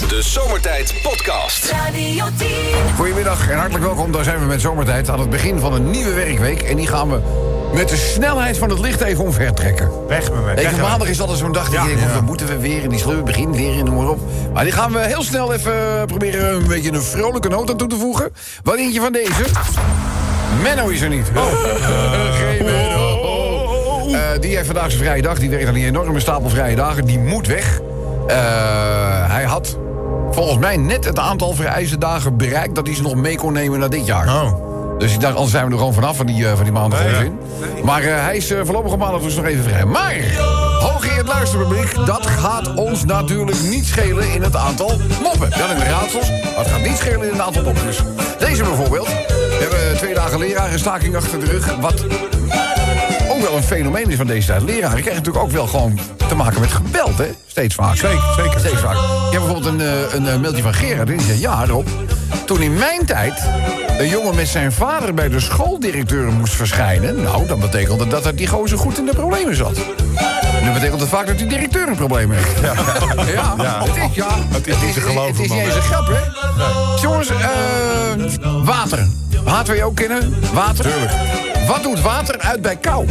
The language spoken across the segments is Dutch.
De Zomertijd Podcast. Radio 10. Goedemiddag en hartelijk welkom. Daar zijn we met Zomertijd aan het begin van een nieuwe werkweek. En die gaan we met de snelheid van het licht even omvertrekken. Weg met me. Even maandag is altijd zo'n dag die denkt, dan moeten we weer en die sleuren begin weer en noem maar op. Maar die gaan we heel snel even proberen een beetje een vrolijke noot aan toe te voegen. Wat denk je van deze? Menno is er niet. Geen Menno. Die heeft vandaag zijn vrije dag. Die werkt aan die enorme stapel vrije dagen. Die moet weg. Hij had volgens mij net het aantal vereiste dagen bereikt dat hij ze nog mee kon nemen naar dit jaar. Oh. Dus ik dacht, anders zijn we er gewoon vanaf van die maandag onzin. Maar hij is voorlopig op maandag dus nog even vrij. Maar, hooggeëerd luisterpubliek, dat gaat ons natuurlijk niet schelen in het aantal moppen. Wel in de raadsels, maar het gaat niet schelen in het aantal mopjes. Deze bijvoorbeeld. We hebben 2 dagen lerarenstaking achter de rug. Wat ook wel een fenomeen is van deze tijd. Leraren krijgen natuurlijk ook wel gewoon te maken met geweld, hè? Steeds vaak. Zeker. Steeds vaak. Ik heb bijvoorbeeld een mailtje van Gerard. Die zegt, ja, Rob, toen in mijn tijd een jongen met zijn vader bij de schooldirecteur moest verschijnen, nou, dan betekende dat die gozer goed in de problemen zat. Nu betekent het vaak dat die directeur een probleem heeft. Het is niet te geloven. Het is niet eens een grap, hè? Nee. Jongens, water. Water wil je ook kennen? Water? Tuurlijk. Wat doet water uit bij kou?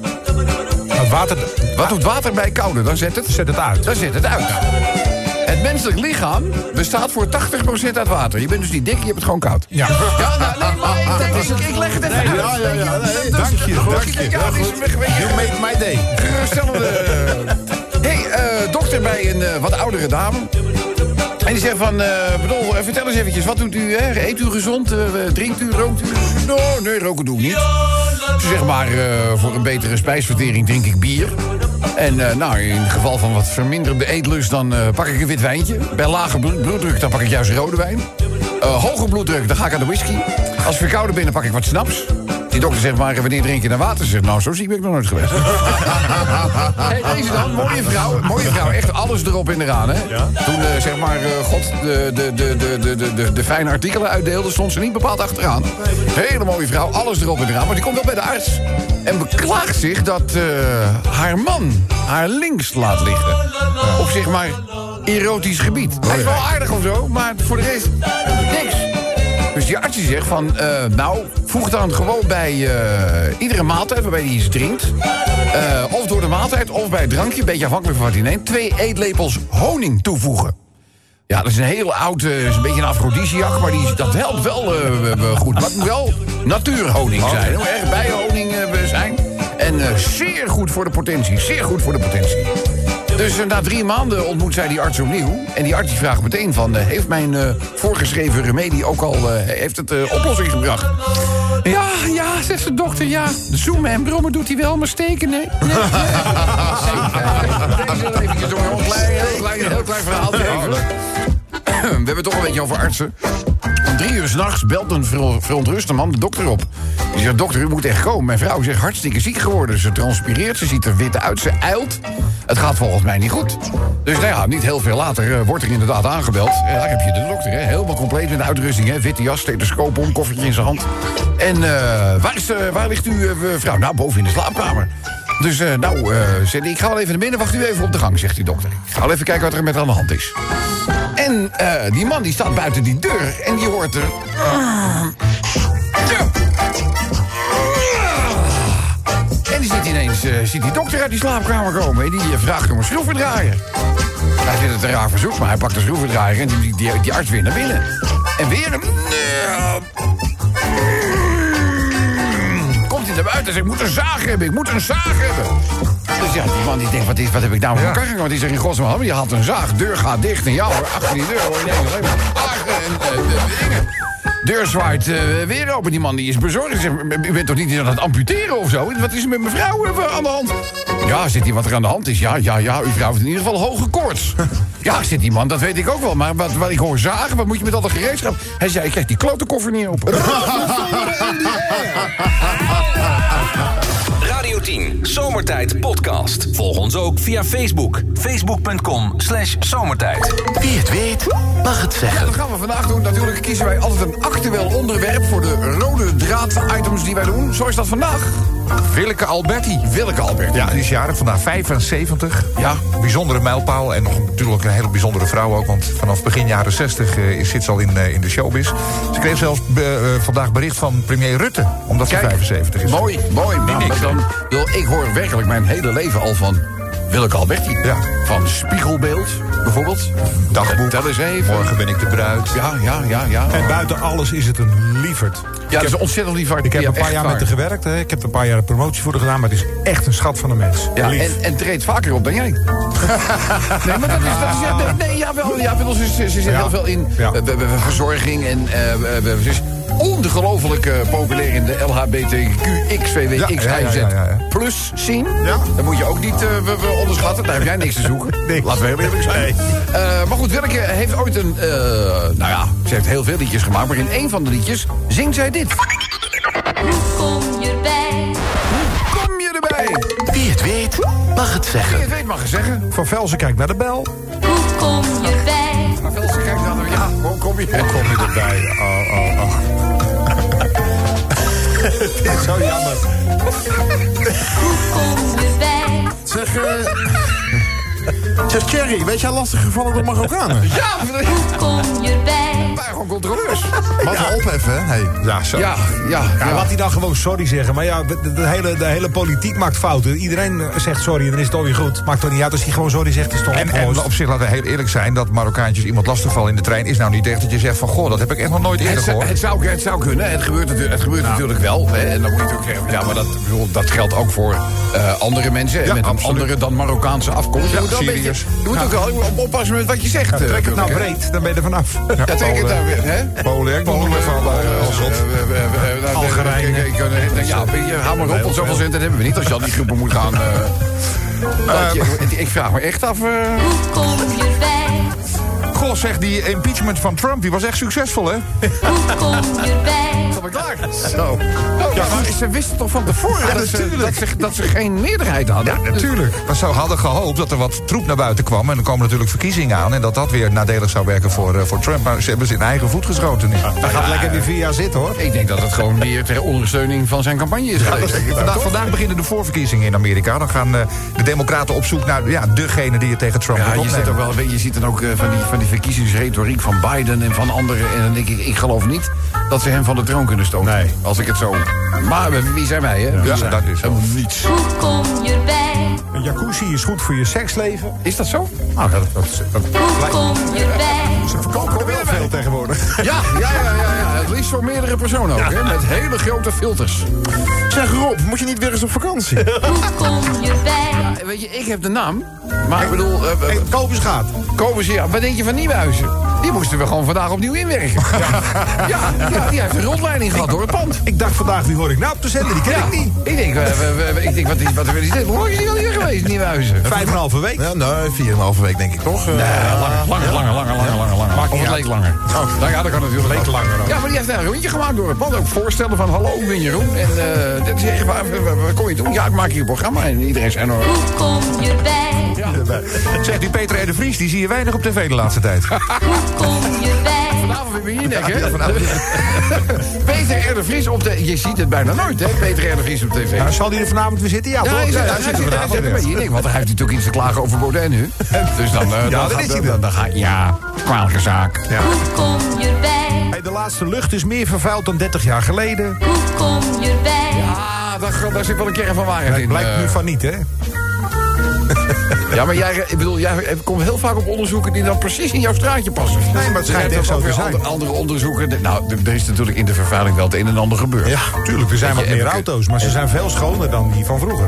Wat doet water bij koude? Dan zet het uit. Dan zet het uit. Het menselijk lichaam bestaat voor 80% uit water. Je bent dus niet dik, je hebt het gewoon koud. Ja, nee, ik leg het even uit. Nee, dank je. You made my day. Geruststellende. Dokter bij een wat oudere dame. En die zegt van, vertel eens eventjes, wat doet u, hè? Eet u gezond, drinkt u, rookt u? Nee, roken doe ik niet. Ze zegt maar, voor een betere spijsvertering drink ik bier. En in het geval van wat verminderde eetlust, dan pak ik een wit wijntje. Bij lage bloeddruk, dan pak ik juist rode wijn. Hoge bloeddruk, dan ga ik aan de whisky. Als ik verkouden ben, dan pak ik wat snaps. Die dokter zegt maar, wanneer drink je naar water? Ze zegt, nou, zo ziek ben ik nog nooit geweest. Deze dan, mooie vrouw, echt alles erop en eraan, hè? Ja? Toen, God de fijne artikelen uitdeelde, stond ze niet bepaald achteraan. Hele mooie vrouw, alles erop en eraan. Maar die komt wel bij de arts en beklaagt zich dat haar man haar links laat liggen. Op zeg maar erotisch gebied. Hij is wel aardig of zo, maar voor de rest niks. Dus die arts die zegt van, voeg dan gewoon bij iedere maaltijd waarbij hij iets drinkt. Of door de maaltijd, of bij het drankje, een beetje afhankelijk van wat hij neemt, 2 eetlepels honing toevoegen. Ja, dat is een hele oude, is een beetje een afrodisiak, maar dat helpt wel goed. Maar het moet wel natuurhoning zijn, hoe erg bijenhoning zijn. En zeer goed voor de potentie, Dus na 3 maanden ontmoet zij die arts opnieuw. En die arts die vraagt meteen van, heeft mijn voorgeschreven remedie ook al heeft het oplossing gebracht? Ja, zegt de dokter, ja. Zoemen en brommen doet hij wel, maar steken, nee. Deze eventjes een heel klein verhaal even. We hebben het toch een beetje over artsen. Om 3 uur 's nachts belt een verontruste man de dokter op. Die zegt, dokter, u moet echt komen. Mijn vrouw is echt hartstikke ziek geworden. Ze transpireert, ze ziet er wit uit, ze ijlt. Het gaat volgens mij niet goed. Dus niet heel veel later wordt er inderdaad aangebeld. Daar heb je de dokter, hè? Helemaal compleet met de uitrusting. Hè? Witte jas, stethoscoop om, koffertje in zijn hand. En waar ligt uw vrouw? Nou, boven in de slaapkamer. Dus zegt ik ga wel even naar binnen, wacht u even op de gang, zegt die dokter. Ik ga wel even kijken wat er met haar aan de hand is. En die man die staat buiten die deur en die hoort er... En die ziet ineens die dokter uit die slaapkamer komen. En die vraagt om een schroevendraaier. Hij vindt het een raar verzoek, maar hij pakt de schroevendraaier en die arts weer naar binnen. En weer komt hij naar buiten en zegt, ik moet een zaag hebben. Dus ja, die man die denkt, wat heb ik nou voor elkaar gegaan? Want die zegt in godsnaam, die had een zaag, deur gaat dicht. En ja hoor, achter die deur hoor je alleen maar zagen en dingen. Deur zwaait weer open. Die man die is bezorgd. Hij zegt, u bent toch niet aan het amputeren of zo? Wat is er met mijn vrouw aan de hand? Ja, zit hij wat er aan de hand is? Ja, uw vrouw heeft in ieder geval hoge koorts. Ja, zit die man, dat weet ik ook wel. Maar wat ik hoor zagen, wat moet je met al dat gereedschap? Hij zei, ik krijg die klote koffer niet open. Radio 10, Zomertijd Podcast. Volg ons ook via Facebook. Facebook.com/zomertijd. Wie het weet, mag het zeggen. Dat gaan we vandaag doen. Natuurlijk kiezen wij altijd een actueel onderwerp voor de rode draad items die wij doen. Zo is dat vandaag. Willeke Alberti. Willeke Alberti. Ja, die is jarig, vandaag 75. Ja. Bijzondere mijlpaal en nog natuurlijk een hele bijzondere vrouw ook. Want vanaf begin jaren 60 zit ze al in de showbiz. Ze kreeg zelfs vandaag bericht van premier Rutte, omdat ze 75 is. Mooi. Nou, maar dan, ik hoor werkelijk mijn hele leven al van Willeke Alberti. Ja. Van Spiegelbeeld, bijvoorbeeld. Dagboek. Tel eens even. Morgen ben ik de bruid. Ja. En buiten alles is het een lieverd. Ja, dat is ontzettend lief. Ik heb een paar jaar met haar gewerkt. Hè. Ik heb er een paar jaar een promotie voor haar gedaan. Maar het is echt een schat van een mens. Ja, lief. en treedt vaker op dan jij. Nee, maar dat is jawel, ze zit heel veel in verzorging en ze is ongelooflijk populair in de LHBTQXVWXYZ plus scene. Ja. Dat moet je ook niet onderschatten. Daar heb jij niks te zoeken. Nee. Laten we heel eerlijk zijn. Nee. Maar goed, Willeke heeft ooit een... ze heeft heel veel liedjes gemaakt, maar in één van de liedjes zingt zij dit. Hoe kom je erbij? Hoe kom je erbij? Wie het weet, mag het zeggen. Wie het weet mag het zeggen. Van Velsen kijkt naar de bel. Hoe kom je erbij? Van Velsen kijkt naar de... Ja, hoe kom je erbij? Hoe kom je erbij? Oh. Het is zo jammer. Hoe kom je erbij? Zeg Thierry, weet jij lastig gevallen door Marokkanen? Ja, Hoe kom je erbij? wij gewoon controleurs. Wat een opheffen, hè? Hey. Ja, zo. Ja. Laat hij dan gewoon sorry zeggen. Maar ja, de hele politiek maakt fouten. Iedereen zegt sorry en dan is het alweer goed. Maakt toch niet uit als hij gewoon sorry zegt. Is toch En op zich, laten we heel eerlijk zijn, dat Marokkaantjes iemand lastigvallen in de trein is nou niet echt dat je zegt van, goh, dat heb ik echt nog nooit eerder gehoord. Het zou kunnen. Het gebeurt natuurlijk wel. Hè, en dan moet je natuurlijk zeggen, ja, maar dat geldt ook voor andere mensen. Ja, met een absoluut. andere dan Marokkaanse afkomst. Ja, Je moet wel een beetje- Syriërs. je moet ook wel oppassen met wat je zegt. trek het nou Willeke. breed, dan ben je er vanaf. Ja, trek het nou weer, hè? Polen, ik vond hem even als zot. Algerijn. Hou maar op, want zoveel centen hebben we niet als je al die groepen moet gaan. Ik vraag me echt af. Hoe kom je erbij? Goh, zeg, die impeachment van Trump, die was echt succesvol, hè? Hoe kom je erbij? Kom ik klaar? Zo. Ja, maar ze wisten toch van tevoren dat ze geen meerderheid hadden? Ja, natuurlijk. Maar ze hadden gehoopt dat er wat troep naar buiten kwam. En dan komen natuurlijk verkiezingen aan. En dat weer nadelig zou werken voor Trump. Maar ze hebben ze in eigen voet geschoten nu. Daar gaat lekker weer 4 jaar zitten, hoor. Ik denk dat het gewoon meer ter ondersteuning van zijn campagne is geweest. Vandaag beginnen de voorverkiezingen in Amerika. Dan gaan de democraten op zoek naar degene die je tegen Trump moet Ja, je opnemen. ziet ook wel, je ziet dan ook van die verkiezingsretoriek van Biden en van anderen. En dan denk ik geloof niet dat ze hem van de troon kunnen stoten. Nee. Als ik het zo... Maar wie zijn wij, hè? Ja, dat is zo. Helemaal niets. Hoe kom je erbij? Een jacuzzi is goed voor je seksleven. Is dat zo? Nou, dat Hoe kom je erbij? ze verkopen er wel veel tegenwoordig. Ja. Het liefst voor meerdere personen ook, hè? Met hele grote filters. Zeg Rob, moet je niet weer eens op vakantie? Hoe kom je erbij? Weet je, ik heb de naam. Maar ik bedoel... Kopers gaat. Komen ze, ja. Wat denk je van Nieuwhuizen? Die moesten we gewoon vandaag opnieuw inwerken. Ja, die heeft een rondleiding gehad door het pand. Ik dacht vandaag, wie hoor ik nou op de zender? Die ken ik niet. Ik denk, wat is dit? Hoe lang is die al hier geweest, Nieuwhuizen? 5,5 week. Ja, nee, 4,5 week denk ik toch? Langer. Of het leek langer. Nou ja, dat kan natuurlijk. Leek langer ook. Ja, maar die heeft een rondje gemaakt door het pand. Ook voorstellen van, hallo, ik ben Jeroen. En dit is echt, wat kon je doen? Ja, ik maak hier een programma. En iedereen zei, nou... Hoe kom je erbij? Zeg, die Peter R. de Vries, die zie je weinig op tv de laatste tijd. Hoe kom je erbij? Vanavond weer bij je nek, hè? Peter R. de Vries op de... Je ziet het bijna nooit, hè? Peter R. de Vries op tv. Nou, zal die er vanavond weer zitten? Ja, toch? hij zit er vanavond bij weer. je nek. Want hij heeft natuurlijk iets te klagen over Baudet nu. Dus dan... dat is hij wel. Dan ga ja, kwalijke zaak. Ja. Hoe kom je erbij? Hey, de laatste lucht is meer vervuild dan 30 jaar geleden. Hoe kom je erbij? Ah, daar zit wel een kern van waarheid Het in. blijkt nu van niet, hè? Ja, maar jij komt heel vaak op onderzoeken die dan precies in jouw straatje passen. Nee, maar het schijnt Er echt zijn zo ook te weer zijn. andere onderzoeken. Nou, er is natuurlijk in de vervuiling wel het een en ander gebeurd. Ja, tuurlijk. Er zijn Weet wat je, meer en- auto's, maar ze zijn veel schoner dan die van vroeger.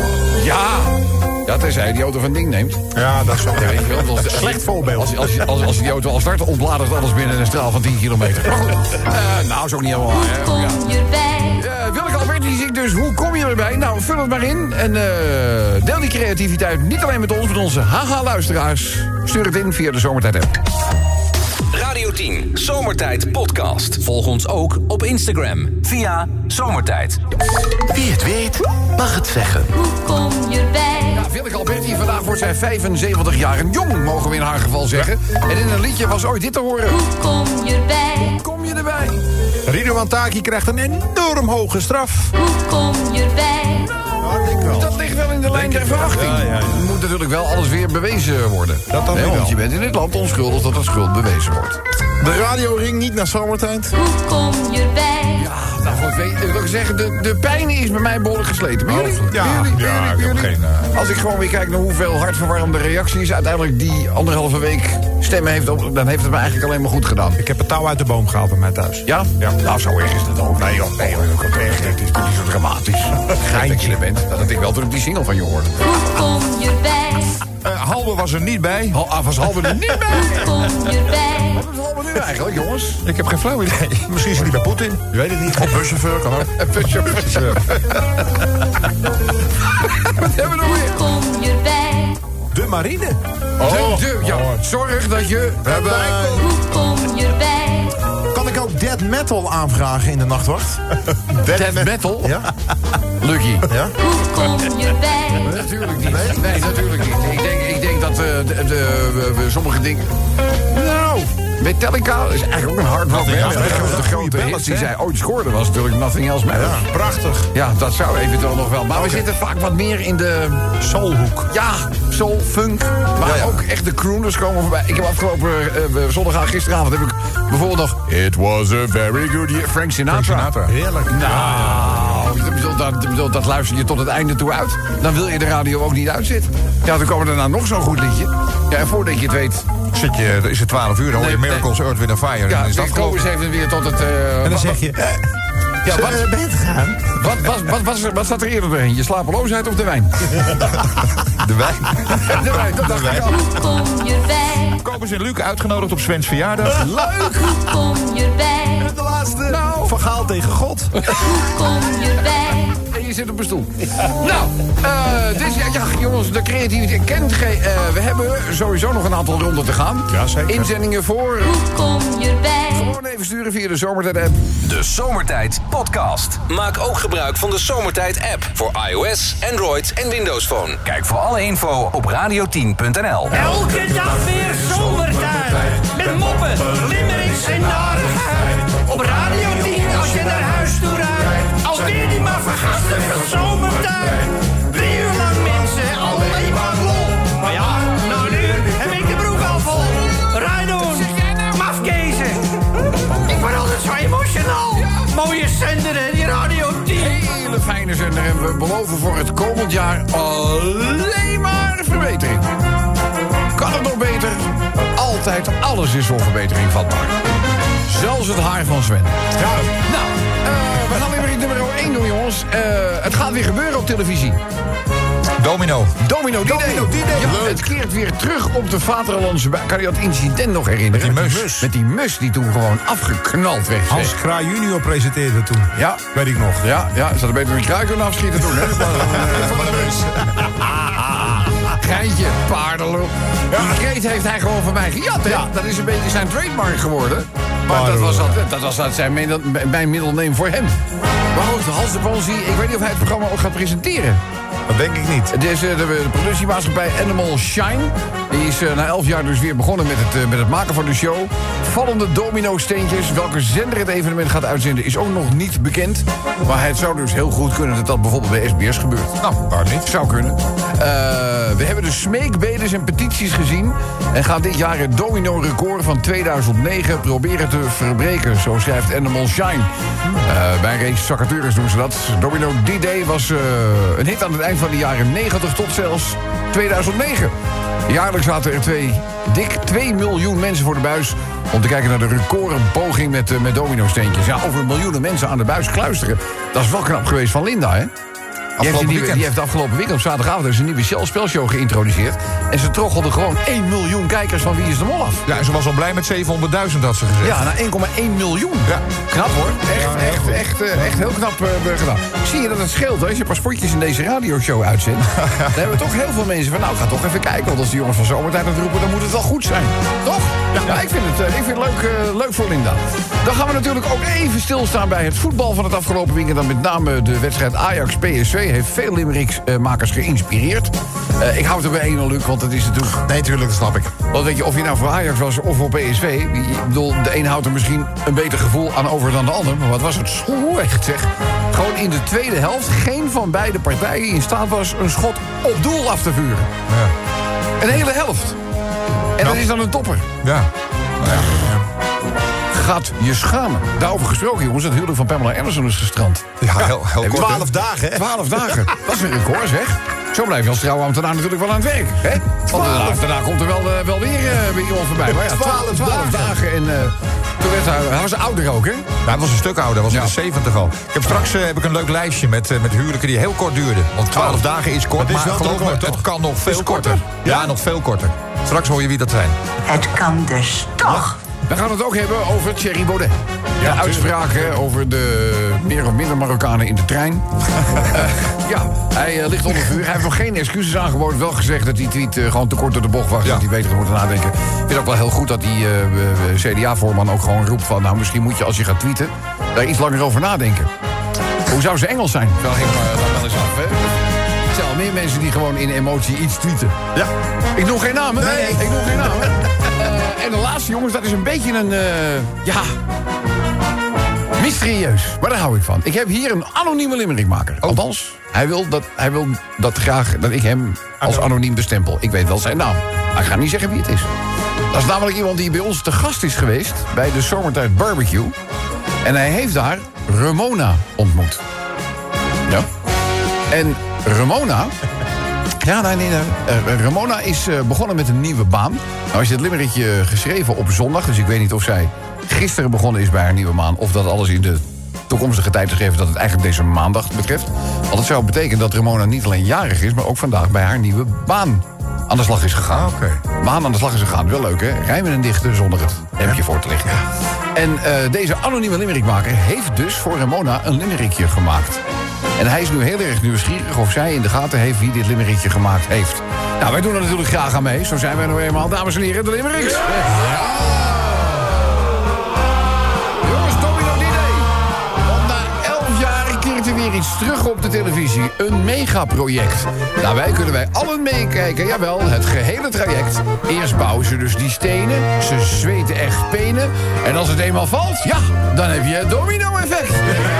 Ja, tenzij je die auto van ding neemt. Ja, dat is wel. Ja, weet je wel, Slecht voorbeeld. Als je die auto al start, ontbladert alles binnen een straal van 10 kilometer. Maar goed, nou, is ook niet helemaal waar, hè. Kom Ja. je erbij? Willeke Alberti zingt dus, hoe kom je erbij? Nou, vul het maar in. En deel die creativiteit niet alleen met ons, met onze haha-luisteraars. Stuur het in via de Zomertijd-app. Radio 10 Zomertijd Podcast. Volg ons ook op Instagram via Zomertijd. Wie het weet, mag het zeggen. Hoe kom je erbij? Ja, Willeke Alberti, vandaag wordt zij 75 jaar en jong, mogen we in haar geval zeggen. En in een liedje was ooit dit te horen. Hoe kom je erbij? Kom je erbij? Ridouan Taki krijgt een enorm hoge straf. Hoe kom je erbij? Dat ligt wel in de lijn der verwachting. Ja. Moet natuurlijk wel alles weer bewezen worden. Dat dan Hè, weer want wel. je bent in dit land onschuldig tot de schuld bewezen wordt. De radio ring niet naar zomertijd. Hoe kom je erbij? Ja, nou goed, wil ik zeggen, de pijn is bij mij behoorlijk gesleten. Bij jullie? Ja, Bij jullie? ja, Bij ik heb jullie? geen, Als ik gewoon weer kijk naar hoeveel hartverwarmende reacties uiteindelijk die 1,5 week stemmen heeft, dan heeft het me eigenlijk alleen maar goed gedaan. Ik heb het touw uit de boom gehaald bij mij thuis. Ja? Nou, zo erg is het ook. Nee, joh, ook echt. Het is niet zo dramatisch. Gek dat je er bent. Dat had ik wel toen ik die single van je hoorde. Hoe kom je erbij? Halbe was er niet bij. Was Halbe er niet bij? Hoe kom je erbij? Wat is Halbe nu eigenlijk, jongens? Ik heb geen flauw idee. Misschien is hij niet bij Poetin. Je weet het niet. Of buschauffeur kan ook. Wat hebben we nog weer? Hoe kom je erbij? De marine. Zorg dat je erbij komt. Hoe kom je erbij? Kan ik ook death metal aanvragen in de nachtwacht? Death metal? Ja? Lucky. Ja? Hoe kom je erbij? Natuurlijk niet. Nee, natuurlijk niet. Ik denk dat we sommige dingen... Nou, Metallica is eigenlijk ook een hard rock band. De grote hit die zij ooit scoorde was natuurlijk Nothing Else Matters. Prachtig. Ja, dat zou eventueel nog wel. Maar we zitten vaak wat meer in de... Soulhoek. Ja, soul, funk. Maar ook echt de crooners komen voorbij. Ik heb afgelopen gisteravond heb ik bijvoorbeeld nog... It was a very good year. Frank Sinatra. Heerlijk. Nou, dat luister je tot het einde toe uit. Dan wil je de radio ook niet uitzetten. Ja, dan komen er nou nog zo'n goed liedje. Ja, en voordat je het weet... Is het 12 uur, dan hoor je Nee, Miracles, Earth, Wind & Fire. En Ja, dan is dat dan komen ze geloof even weer tot het... En dan zeg je... Ja, wat, Ben je te gaan? wat zat er eerder doorheen? Je slapeloosheid of de wijn? de wijn. De wijn, dat dacht ik al. Hoe kom je erbij? Komen ze in Luc uitgenodigd op Svens verjaardag. Leuk! Hoe kom je erbij? De laatste. Nou, Van Gaal tegen God. Hoe kom je erbij? En je zit op een stoel. Nou, dus ja, jongens, de creativiteit kent geen... we hebben sowieso nog een aantal ronden te gaan. Ja, zeker. Inzendingen voor... Hoe kom je erbij? Gewoon even sturen via de Zomertijd-app. De Zomertijd Podcast. Maak ook gebruik van de Zomertijd app voor iOS, Android en Windows Phone. Kijk voor alle info op radio10.nl. Elke dag weer zomertijd. Met moppen, limmerings en narigheid. Op Radio 10 als je naar huis toe rijdt. Alweer die maar vergasten van zomertijd. 3 uur lang mensen, alleen maar lol. Maar ja, na een uur heb ik de broek al vol. Rijdoen, mafkezen. Ik word altijd zo emotional. Mooie zender hè, die Radio 10. Hele fijne zender en we beloven voor het komend jaar alleen maar verbetering. Kan het nog beter? Altijd, alles is voor verbetering vatbaar. Zelfs het haar van Sven. Ja. Nou, we gaan weer met nummer 1 doen, jongens. Het gaat weer gebeuren op televisie. Domino. Domino D-Day. Ja, het keert weer terug op de vaderlandse buik. Kan je dat incident nog herinneren? Met die mus. Met die mus die toen gewoon afgeknald werd. Hans Kraai junior presenteerde toen. Ja. Weet ik nog. Ja, ze hadden beter een kraai kunnen afschieten toen, hè? Van de mus. Geintje, paardenlul. Die kreet heeft hij gewoon van mij gejat, hè? Dat is een beetje zijn trademark geworden. Maar dat was zijn mijn middelneem voor hem. Maar goed, Hans de Bonsie, ik weet niet of hij het programma ook gaat presenteren. Dat denk ik niet. Het is de productiemaatschappij Animal Shine. Die is na 11 jaar dus weer begonnen met het maken van de show. Vallende domino-steentjes. Welke zender het evenement gaat uitzenden is ook nog niet bekend. Maar het zou dus heel goed kunnen dat dat bijvoorbeeld bij SBS gebeurt. Nou, waarom niet? Zou kunnen. We hebben de smeekbedes en petities gezien. En gaan dit jaar het domino-record van 2009 proberen te verbreken. Zo schrijft Animal Shine. Bij een reeks vacatures doen ze dat. Domino D-Day was een hit aan het eind van de jaren 90 tot zelfs 2009. Jaarlijks zaten er dik 2 miljoen mensen voor de buis om te kijken naar de recordpoging met domino-steentjes. Ja, over miljoenen mensen aan de buis kluisteren. Dat is wel knap geweest van Linda, hè? Die heeft afgelopen weekend op zaterdagavond een nieuwe spelshow geïntroduceerd. En ze troggelde gewoon 1 miljoen kijkers van Wie is de Mol af. Ja, en ze was al blij met 700.000, had ze gezegd. Ja, naar 1,1 miljoen. Ja. Knap hoor. Echt heel knap gedaan. Zie je dat het scheelt hè? Als je paspoortjes in deze radioshow uitzendt. Dan hebben we toch heel veel mensen van, nou, ga toch even kijken. Want als die jongens van Zomertijd aan het roepen, dan moet het wel goed zijn. Toch? Ja, ik vind het leuk voor Linda. Dan gaan we natuurlijk ook even stilstaan bij het voetbal van het afgelopen weekend. Dan met name de wedstrijd Ajax-PSV. heeft veel limericksmakers geïnspireerd. Ik hou het er bij 1-0, Luc, want het is natuurlijk... Nee, tuurlijk, dat snap ik. Want weet je, of je nou voor Ajax was of voor PSV... Ik bedoel, de een houdt er misschien een beter gevoel aan over dan de ander... maar wat was het slecht, zeg. Gewoon in de tweede helft geen van beide partijen in staat was... een schot op doel af te vuren. Ja. Een hele helft. En dat is dan een topper. Ja. Gaat je schamen. Daarover gesproken, jongens, het huwelijk van Pamela Anderson is gestrand. Ja, heel kort. 12 dagen, hè? 12 dagen. Dat is een record, zeg. Zo blijf je als trouwambtenaar natuurlijk wel aan het werk. Hè? Want daarna komt er wel weer iemand voorbij. Maar ja, 12 dagen. En toen werd hij was ouder ook, hè? Nou, hij was een stuk ouder, hij was in de 70 al. Straks heb ik een leuk lijstje met huwelijken die heel kort duurden. Want 12 dagen is kort, maar geloof me, het kan nog veel korter. Ja, nog veel korter. Straks hoor je wie dat zijn. Het kan dus toch. We gaan het ook hebben over Thierry Baudet. De uitspraken over de meer of minder Marokkanen in de trein. Hij ligt onder vuur. Hij heeft nog geen excuses aangeboden. Wel gezegd dat die tweet gewoon te kort door de bocht was. Dat hij beter moet nadenken. Ik vind ook wel heel goed dat die CDA-voorman ook gewoon roept van... nou, misschien moet je als je gaat tweeten daar iets langer over nadenken. Hoe zou ze Engels zijn? Wel eens af, hè? Er zijn al meer mensen die gewoon in emotie iets tweeten. Ja. Ik noem geen namen. Nee, ik noem geen namen. En de laatste, jongens, dat is een beetje een... mysterieus. Maar daar hou ik van. Ik heb hier een anonieme limerickmaker. Althans, hij wil dat graag dat ik hem als anoniem bestempel. Ik weet wel zijn naam. Maar ik ga niet zeggen wie het is. Dat is namelijk iemand die bij ons te gast is geweest... bij de Zomertijd Barbecue. En hij heeft daar Ramona ontmoet. Ja. En Ramona... Ramona is begonnen met een nieuwe baan. Nou is dit limerickje geschreven op zondag... dus ik weet niet of zij gisteren begonnen is bij haar nieuwe baan... of dat alles in de toekomstige tijd is gegeven... dat het eigenlijk deze maandag betreft. Want dat zou betekenen dat Ramona niet alleen jarig is... maar ook vandaag bij haar nieuwe baan aan de slag is gegaan. Baan aan de slag is gegaan, wel leuk hè? Rijmen en dichten zonder het hemdje voor te liggen. En deze anonieme limerickmaker heeft dus voor Ramona een limerickje gemaakt... En hij is nu heel erg nieuwsgierig of zij in de gaten heeft wie dit limerickje gemaakt heeft. Nou, wij doen er natuurlijk graag aan mee. Zo zijn wij nou eenmaal, dames en heren, de limericks. Ja. Jongens, domino idee. Want na 11 jaar keert er weer iets terug op de televisie. Een megaproject. Daarbij kunnen wij allen meekijken. Jawel, het gehele traject. Eerst bouwen ze dus die stenen. Ze zweten echt penen. En als het eenmaal valt, ja, dan heb je het domino-effect.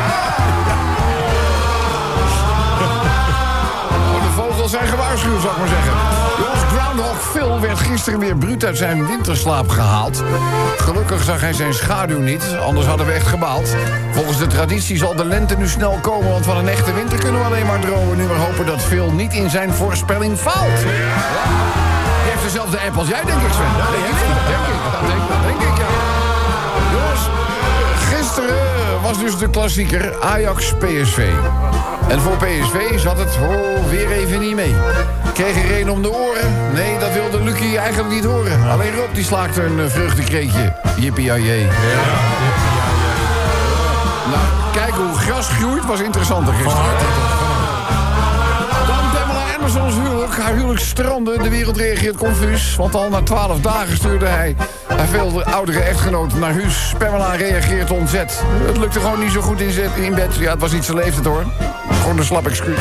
Vogels zijn gewaarschuwd, zou ik maar zeggen. Jongens, Groundhog Phil werd gisteren weer bruut uit zijn winterslaap gehaald. Gelukkig zag hij zijn schaduw niet, anders hadden we echt gebaald. Volgens de traditie zal de lente nu snel komen... want van een echte winter kunnen we alleen maar dromen. Nu maar hopen dat Phil niet in zijn voorspelling faalt. Hij heeft dezelfde app als jij, denk ik, Sven. Dat denk ik, ja. Jongens, gisteren was dus de klassieker Ajax-PSV. En voor PSV zat het weer even niet mee. Kreeg er een om de oren? Nee, dat wilde Lucky eigenlijk niet horen. Alleen Rob die slaakte een vreugdekreetje. Jippie-jajee. Nou, kijken hoe gras groeit was interessanter gisteren. Dan Pamela Anderson's huwelijk. Haar huwelijk strandde. De wereld reageert confuus. Want al na 12 dagen stuurde hij haar veel oudere echtgenoot naar huis. Pamela reageert ontzet. Het lukte gewoon niet zo goed in bed. Ja, het was niet zijn leeftijd hoor. Gewoon een slap excuus.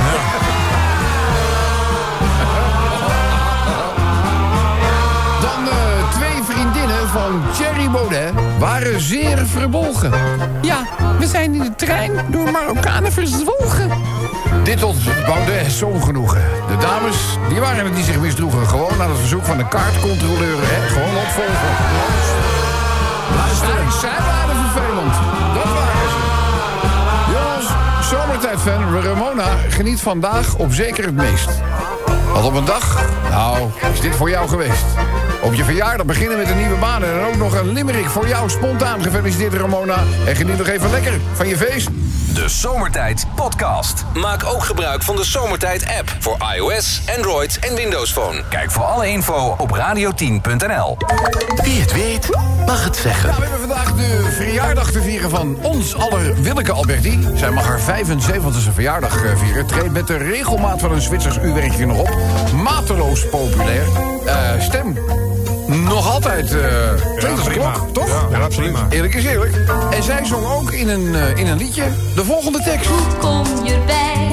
Dan twee vriendinnen van Thierry Baudet waren zeer verbolgen. Ja, we zijn in de trein door Marokkanen verzwolgen. Dit tot Baudet's ongenoegen. De dames, die waren het die zich misdroegen. Gewoon aan het verzoek van de kaartcontroleur. Hè? Gewoon opvolgen. Luisteren, zij waren vervelend. Dat waren ze. Jongens, zomertijdfan Ramona geniet vandaag op zeker het meest. Want op een dag, nou, is dit voor jou geweest. Op je verjaardag beginnen met een nieuwe baan en dan ook nog een limerick voor jou. Spontaan gefeliciteerd Ramona. En geniet nog even lekker van je feest. De Zomertijd Podcast. Maak ook gebruik van de Zomertijd app voor iOS, Android en Windows Phone. Kijk voor alle info op radio10.nl. Wie het weet, mag het zeggen. Nou, we hebben vandaag de verjaardag te vieren van ons aller Willeke Alberti. Zij mag haar 75e verjaardag vieren. Treedt met de regelmaat van een Zwitsers uurwerkje nog op. Mateloos populair. Stem. Nog altijd 20 klok, toch? Ja, absoluut. Eerlijk is eerlijk. En zij zong ook in een liedje de volgende tekst. Hoe kom je erbij? Hoe kom je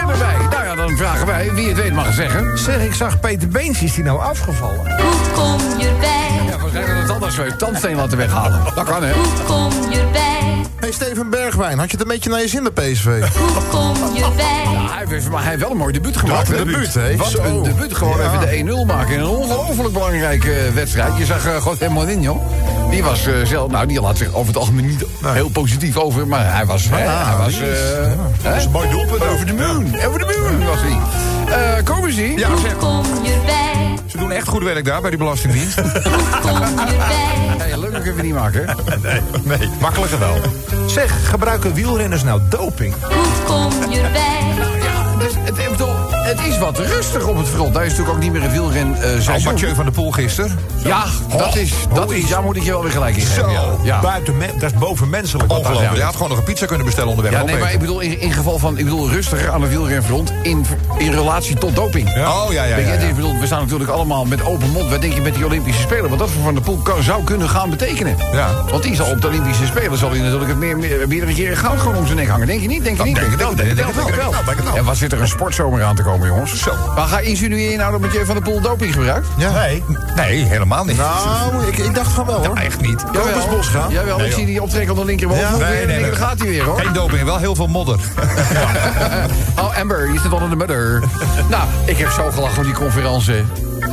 erbij? Nou ja, dan vragen wij, wie het weet mag het zeggen. Zeg, ik zag Peter Beens, is die nou afgevallen? Hoe kom je erbij? Ja, we zijn het anders weer tandsteen laten weghalen. Dat kan, hè? Hoe kom je erbij? Hey Steven Bergwijn, had je het een beetje naar je zin bij PSV? Hoe kom je erbij? Ja, hij heeft wel een mooi debuut gemaakt. Wat een debuut, hè? Wat Zo. een debuut. Gewoon Ja. even de 1-0 maken in een ongelooflijk belangrijke wedstrijd. Je zag José Mourinho. Die was zelf... Nou, die laat zich over het algemeen niet heel positief over. Maar hij was... Dat is een mooi doelpunt. Over de moon. Over de moon was hij. Komen ze? Ja, zeg. Kom je erbij? Ze doen echt goed werk daar bij die Belastingdienst. Kom je erbij? Ja, leuk kunnen we niet maken. Nee, makkelijker wel. Zeg, gebruiken wielrenners nou doping? Hoe kom je erbij? Ja, dus het is wat rustig op het front. Daar is natuurlijk ook niet meer een wielren seizoen. Mathieu van der Poel gisteren. Ja, daar moet ik je wel weer gelijk in geven. Ja. Dat is bovenmenselijk. wat daar Ongelooflijk. gebeurt. Je had gewoon nog een pizza kunnen bestellen onderweg. Ja, nee, maar ik bedoel in geval van... Ik bedoel rustiger aan de wielrenfront in relatie tot doping. Oh, ja. Weet je, ik bedoel, we staan natuurlijk allemaal met open mond. Wat denk je met die Olympische Spelen? Wat dat voor Van der Poel zou kunnen gaan betekenen. Ja. Want die zal op de Olympische Spelen... zal hij natuurlijk het meerdere keren goud gewoon om zijn nek hangen. Denk je niet? Denk je niet? denk ik wel. En wat zit er een sportzomer aan te komen, jongens? Zo. Maar ga insinueren nou dat Mathieu van der Poel doping gebruikt? Ja. Nee, helemaal niet. Nou, ik dacht van wel, hoor. Echt niet. Kobus Bosga. Jawel, ik zie die optrekken aan de linkerboven. Ja, nee. Daar gaat hij weer, hoor. Geen doping, wel heel veel modder. Oh, Amber, je zit onder de mudder. Nou, ik heb zo gelachen op die conferentie.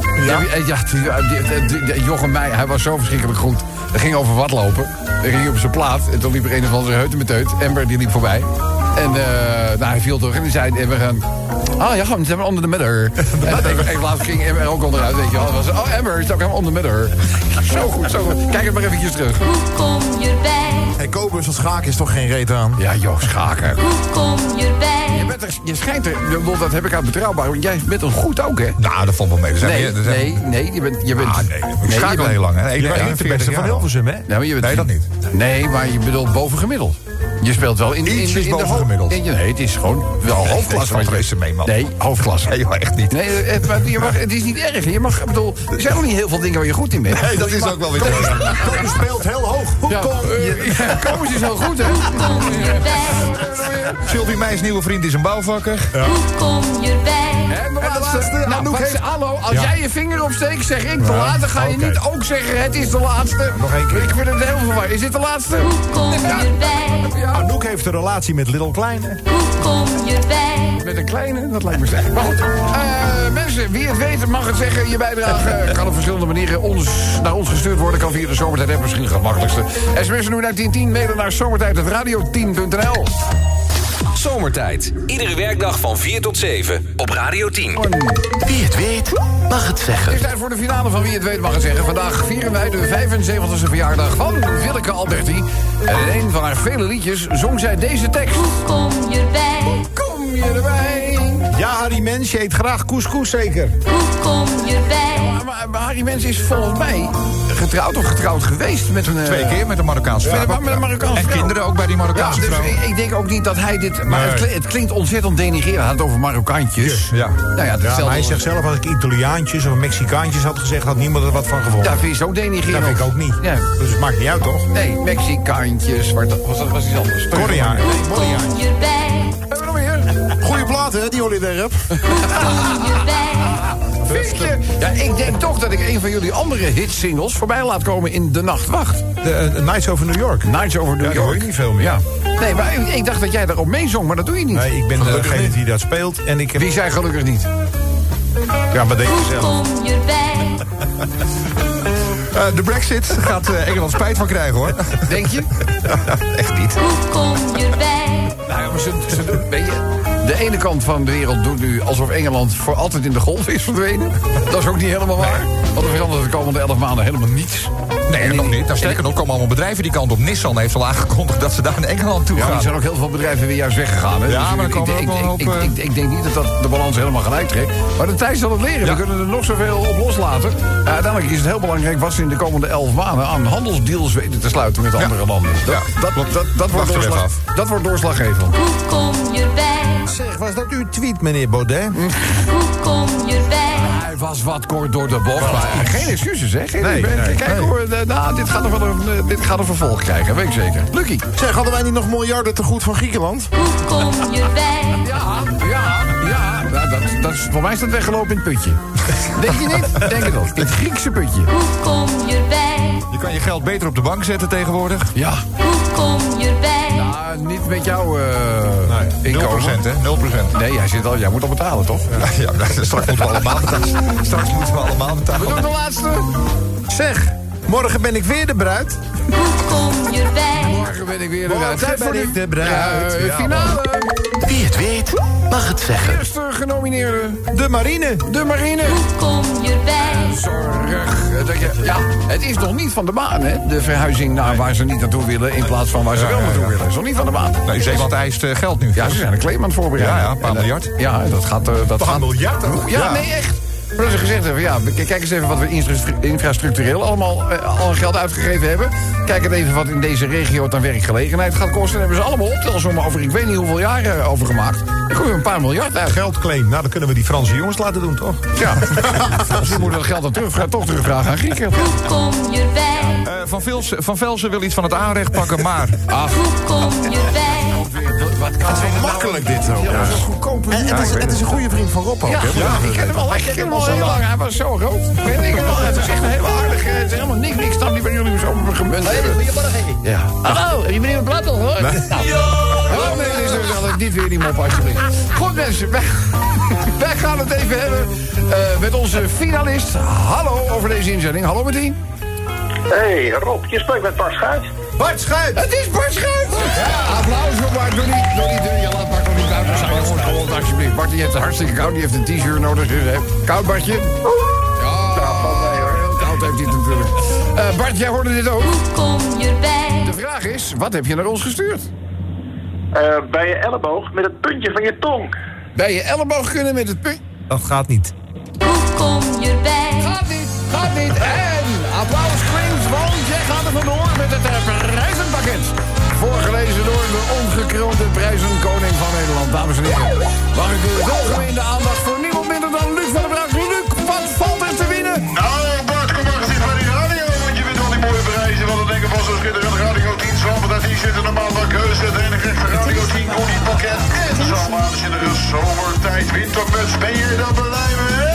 Jochem Meijer, hij was zo verschrikkelijk goed. Dat ging over wat lopen. Dan ging hij op zijn plaat. En toen liep er een of andere heutemeteut. Amber, die liep voorbij. En hij viel terug en die zei... we gaan... Ah ja, we zijn onder de midder. En even later ging Amber ook onderuit, weet je wel. Was, oh, Amber is ook helemaal onder de midder. Zo goed, zo goed. Kijk het maar eventjes terug. Hoe kom je erbij? Hey, Kobus, dat schaken is toch geen reet aan? Ja, joh, schaken. Hoe kom je erbij? Je schijnt er... Dat heb ik uit betrouwbaar. Want jij bent een goed ook, hè? Nou, dat valt wel mee. Nee, je bent... Ik schakel heel lang, hè? Je bent de beste van Hilversum, hè? Nee, maar je bent, Nee, dat niet. Nee, maar je bedoelt bovengemiddeld. Je speelt wel in Ietsjes de bovengemiddeld. Nee, het is gewoon wel hoofdklasse. valt reuze mee, man. Nee, hoofdklasse. Nee, joh, echt niet. Nee, het is niet erg. Je mag, bedoel, er zijn nog niet heel veel dingen waar je goed in bent. Nee, dat is ook wel weer Kobus speelt heel hoog. Hoe kom je? Komens is heel goed, hè? Kom je erbij? Sylvie Meijs nieuwe vriend is een bouwvakker. Hoe kom je erbij? En de laatste. Hallo, als jij je vinger opsteekt, zeg ik te laat. Dan ga je niet ook zeggen, het is de laatste. Nog één keer. Ik vind het heel veel waar. Is dit de laatste? Hoe kom je erbij? Ja. Anouk heeft een relatie met Little Kleine. Hoe kom je erbij? Met een kleine, dat lijkt me sterk. Maar goed, mensen, wie het weet mag het zeggen. Je bijdrage kan op verschillende manieren naar ons gestuurd worden. Kan via de Zomertijd app, misschien het makkelijkste. SMS'en nu naar 1010, mailen naar zomertijd@radio10.nl. Zomertijd. Iedere werkdag van 4 tot 7 op Radio 10. Wie het weet, mag het zeggen. Het is tijd voor de finale van Wie het weet mag het zeggen. Vandaag vieren wij de 75e verjaardag van Willeke Alberti. En in een van haar vele liedjes zong zij deze tekst. Hoe kom je erbij? Kom je erbij? Ja, Harry Mens, je eet graag couscous zeker. Hoe kom je erbij? Maar Harry Mens is volgens mij getrouwd geweest met een... 2 keer met een Marokkaanse vrouw. Met een Marokkaanse En vrouw. kinderen ook bij die Marokkaanse Ja, dus vrouw. ik denk ook niet dat hij dit... Maar Nee. het klinkt ontzettend denigrerend. Hij had het over Marokkaantjes. Ja. Nou ja, Ja, hetzelfde maar hij zegt zelf, als ik Italiaantjes of Mexicaantjes had gezegd, had niemand er wat van gevonden. Daar vind je zo denigrerend. Dat vind ik ook niet. Ja. Dus het maakt niet uit, toch? Nee, Mexicaantjes. Was iets anders. Koreaan. Nee, Kom Koreaan. je erbij? Hebben we nog meer? Goeie plaat, hè, die Holiday Rap. Kom je erbij? Vind je? Ja, ik denk toch dat ik een van jullie andere hitsingles voorbij laat komen in De Nacht Wacht. De Nights Over New York. Nights Over New Ja, York. dat hoor je niet veel meer. Ja. Nee, maar ik dacht dat jij daarop meezong, maar dat doe je niet. Nee, ik ben degene die dat speelt. En ik heb... Wie zei gelukkig niet? Ja, maar denk je zelf. Kom je erbij? De Brexit gaat Engeland spijt van krijgen, hoor. Denk je? Echt niet. Hoe kom je erbij? Nou ja, maar ze doen, weet je, de ene kant van de wereld doet nu alsof Engeland voor altijd in de golf is verdwenen. Dat is ook niet helemaal waar. Want er verandert de komende 11 maanden helemaal niets. Nee, nog niet. Nou, sterker nog, komen allemaal bedrijven die kant op. Nissan heeft al aangekondigd dat ze daar naar Engeland toe Ja, maar gaan. er zijn ook heel veel bedrijven weer juist weggegaan. Hè? Ja, Dus maar dan komen ook wel een hoop, ik denk niet dat de balans helemaal gelijk trekt. Maar de tijd zal het leren. Ja. We kunnen er nog zoveel op loslaten. Uiteindelijk is het heel belangrijk wat ze in de komende 11 maanden aan handelsdeals weten te sluiten met andere landen. Dat wordt doorslaggevend. Hoe kom je erbij? Zeg, was dat uw tweet, meneer Baudet? Hoe kom je erbij? Hij was wat kort door de bocht, maar geen excuses, hè? Nee. Kijk hoor, dit gaat nog wel dit gaat een vervolg krijgen, weet ik zeker. Lucky. Zeg, hadden wij niet nog miljarden te goed van Griekenland? Hoe kom je bij? Ja. Nou, voor mij is dat weggelopen in het putje. Denk je niet? Denk het wel. In het Griekse putje. Hoe kom je bij? Je kan je geld beter op de bank zetten tegenwoordig. Ja. Hoe kom je bij? Nou, niet met jouw inkomen. 0%, hè? 0%. Nee, jij moet al betalen, toch? Ja, straks moeten we allemaal betalen. We doen de laatste. Zeg, morgen ben ik weer de bruid. Hoe kom je bij? Morgen ben ik weer eruit. Tijd voor de bruid. finale. Wie het weet, mag het zeggen. Eerste genomineerde. De marine. De marine. Hoe kom je bij? Zorg dat je... Ja, het is nog niet van de baan, hè? De verhuizing naar waar ze niet naartoe willen... in plaats van waar ze wel naartoe willen. Is nog niet van de baan. Nee, Zeeland eist geld nu. Ja, ze zijn een claim aan het voorbereiden. Ja, een paar miljard. Ja, dat gaat... Een miljard ook? Ja, nee, echt. Dat ze gezegd hebben, ja, kijk eens even wat we infrastructureel allemaal al geld uitgegeven hebben. Kijk het even wat in deze regio het aan werkgelegenheid gaat kosten. Daar hebben ze allemaal optelsommen over ik weet niet hoeveel jaren over gemaakt. Dan kom je een paar miljard uit. Geldclaim. Nou, dan kunnen we die Franse jongens laten doen, toch? Ja, misschien moeten we dat geld dan toch terugvragen aan Grieken. Hoe kom je bij? Van Velsen wil iets van het aanrecht pakken, maar... Hoe kom je bij? Wat kan Het is makkelijk dit ook. Ja, zo goedkoop. En het is een goede vriend van Rob ook. Ja, hè? ik ken hem al heel lang. Hij was zo rood. Het is echt een heel aardig. Het is helemaal niks. Ik snap niet bij jullie zo gemunt hebben. Ja. Hallo, je bent in plat hoor. Oh nee, dit is wel niet weer die mop alsjeblieft. Goed mensen, wij gaan het even hebben met onze finalist. Hallo over deze inzending. Hallo Martien. Hey Rob, je spreekt met Bart Schuit. Bart Schuit. Het is Bart Schuit. Ja. Applaus voor Bart. Doe niet. Je laat Bart nog niet buiten zijn. Gewoon alsjeblieft. Bart die heeft het hartstikke koud. Die heeft een t-shirt nodig. Dus, koud Bartje. Ja, heel koud heeft hij het natuurlijk. Bart, jij hoorde dit ook. Hoe kom je bij? De vraag is, wat heb je naar ons gestuurd? Bij je elleboog met het puntje van je tong. Bij je elleboog kunnen met het punt. Dat gaat niet. Hoe kom je bij? Gaat niet. En applaus klinkt, want jij gaat er vandoor met het prijzenpakket. Voorgelezen door de ongekroonde prijzenkoning van Nederland. Dames en heren, mag ik u welkom in de aandacht voor niemand minder dan Luc van der Braak. Luc, wat valt er te winnen? Nou, Bart, kom maar eens in bij die radio, want je wint al die mooie prijzen. Wat denken van zo'n schitterende Radio 10 zomertijd t-shirt en een maandagkeuze. Het enige echte Radio 10 Connie pakket. En zo'n waanzinnige zomertijd wintermuts. Ben je dan blij mee?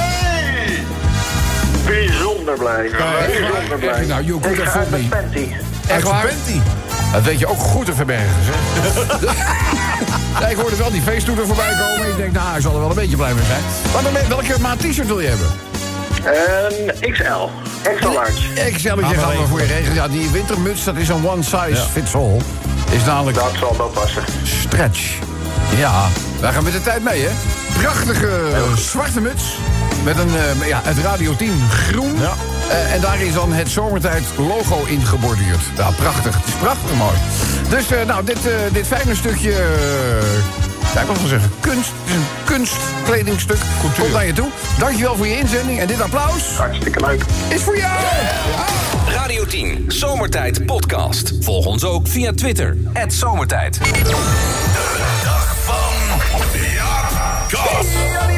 Bijzonder blij. Bijzonder blij. Nou, you could have met me. Panty. Echt waar? Dat weet je ook goed te verbergen, zeg. Ja, ik hoorde wel die feesttoeter voorbij komen. Ik denk, nou, hij zal er wel een beetje blij mee zijn. Maar welke maat t-shirt wil je hebben? XL. Extra large. XL, gaan we voor je regelen. Ja, die wintermuts, dat is een one size fits all. Is namelijk... Dat zal wel passen. Stretch. Ja, wij gaan met de tijd mee, hè. Prachtige zwarte muts. Met een, het Radio 10 groen. Ja. En daar is dan het zomertijd logo ingeborduurd. Ja, prachtig. Het is prachtig mooi. Dus dit fijne stukje... ja, ik wil wel zeggen kunst. Het is een kunstkledingstuk. Komt naar je toe. Dankjewel voor je inzending. En dit applaus... Hartstikke leuk. ...is voor jou. Ja. Radio 10, Zomertijd Podcast. Volg ons ook via Twitter, @Zomertijd. De dag van Jaap Kast.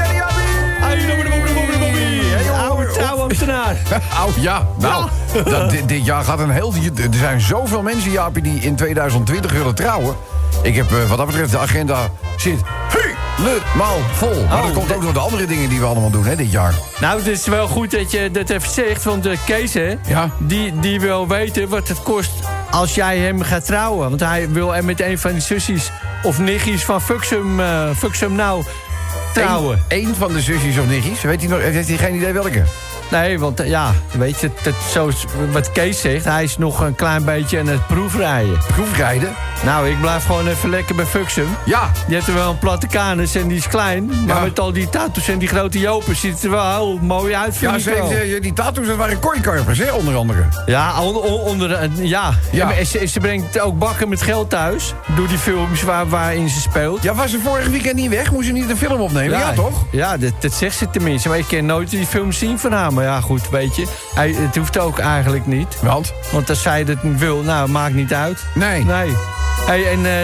Oude ambtenaar. Ja, nou, dit jaar gaat een heel... Er zijn zoveel mensen, Jaapie, die in 2020 willen trouwen. Ik heb wat dat betreft de agenda zit helemaal vol. Maar dat komt ook door de andere dingen die we allemaal doen, hè, dit jaar. Nou, het is wel goed dat je dat even zegt, want Kees, hè, die wil weten wat het kost als jij hem gaat trouwen. Want hij wil er met een van die sussies of nichtjes van Fuxum nou trouwen. Eén van de zusjes of nichtjes? Heeft hij geen idee welke? Nee, want weet je, zoals wat Kees zegt, hij is nog een klein beetje aan het proefrijden. Proefrijden? Nou, ik blijf gewoon even lekker bij Fuxum. Ja. Die heeft er wel een platte kanus en die is klein. Maar met al die tattoos en die grote jopen ziet het er wel heel mooi uit. Ja, die tattoos, dat waren kooikarpers, hè, onder andere. Ja, ja. En ze brengt ook bakken met geld thuis. Door die films waarin ze speelt. Ja, was ze vorige weekend niet weg? Moest ze niet een film opnemen? Ja toch? Ja, dat zegt ze tenminste. Maar ik kan nooit die films zien van haar. Maar ja, goed, weet je. Het hoeft ook eigenlijk niet. Want? Want als zij dat wil, nou, maakt niet uit. Nee. Hey, en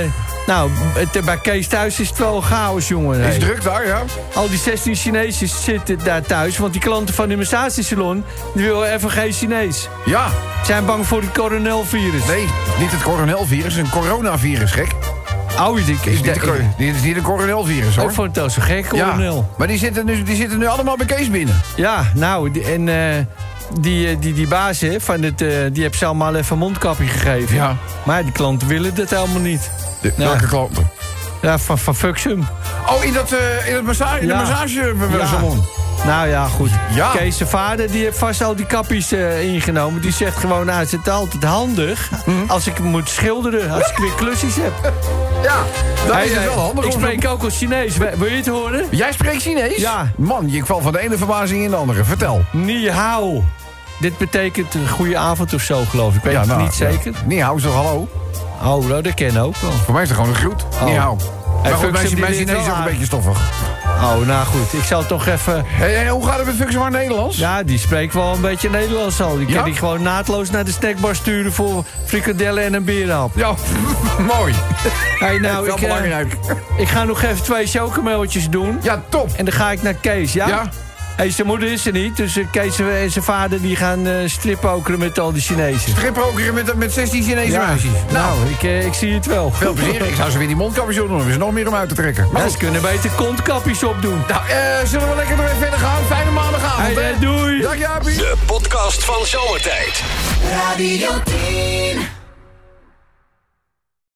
Nou, bij Kees thuis is het wel chaos, jongen. Is Hey. druk daar, ja? Al die 16 Chinezen zitten daar thuis... want die klanten van die massagesalon... die willen even geen Chinees. Ja. Zijn bang voor het coronelvirus. Nee, niet het coronelvirus, een coronavirus, gek. Oh, Dit is niet een coronelvirus, hoor. Ik vond het wel zo gek, coronel. Ja, maar die zitten nu allemaal bij Kees binnen. Ja, nou, die baas hè, van het, die heeft ze allemaal even een mondkapje gegeven. Ja. Maar die klanten willen dat helemaal niet. Welke klanten? Ja, van Fuxum. Oh, in het massagesalon. Nou ja, goed. Ja. Kees' zijn vader die heeft vast al die kappies ingenomen. Die zegt gewoon, nou, het is altijd handig als ik moet schilderen. Als ik weer klusjes heb. Ja, dat is het wel handig. Ik spreek ook al Chinees. Wil je het horen? Jij spreekt Chinees? Ja. Man, je val van de ene verbazing in de andere. Vertel. Ni hao. Dit betekent een goede avond of zo, geloof ik. Weet het niet zeker. Ni hao is toch hallo? Oh, nou, dat ken ik ook wel. Voor mij is het gewoon een groet. Oh. Ni hao. Hey, Maar goed, Fuxum, mijn die Chinees is wel ook een aan. beetje stoffig. Oh, nou goed. Ik zal toch even... Hey, hoe gaat het met Fuxum maar Nederlands? Ja, die spreekt wel een beetje Nederlands al. Die Ja? kan die gewoon naadloos naar de snackbar sturen... voor frikadellen en een bierhap. Ja, mooi. Hey, nou, dat is wel belangrijk. Ik ga nog even 2 chocomeltjes doen. Ja, top. En dan ga ik naar Kees, ja? Ja. Hey, zijn moeder is er niet, dus Kees en zijn vader die gaan strippokeren met al die Chinezen. Strippokeren met 16 Chinese meisjes. Nou, ik zie het wel. Veel plezier. Ik zou ze weer die mondkapjes doen. Er is nog meer om uit te trekken. Maar Ja, goed. ze kunnen beter kontkapjes opdoen. Nou, zullen we lekker nog even verder gaan? Fijne maandagavond, Hey, hè? doei. Dag, Jaapie. De podcast van Zomertijd. Radio 10.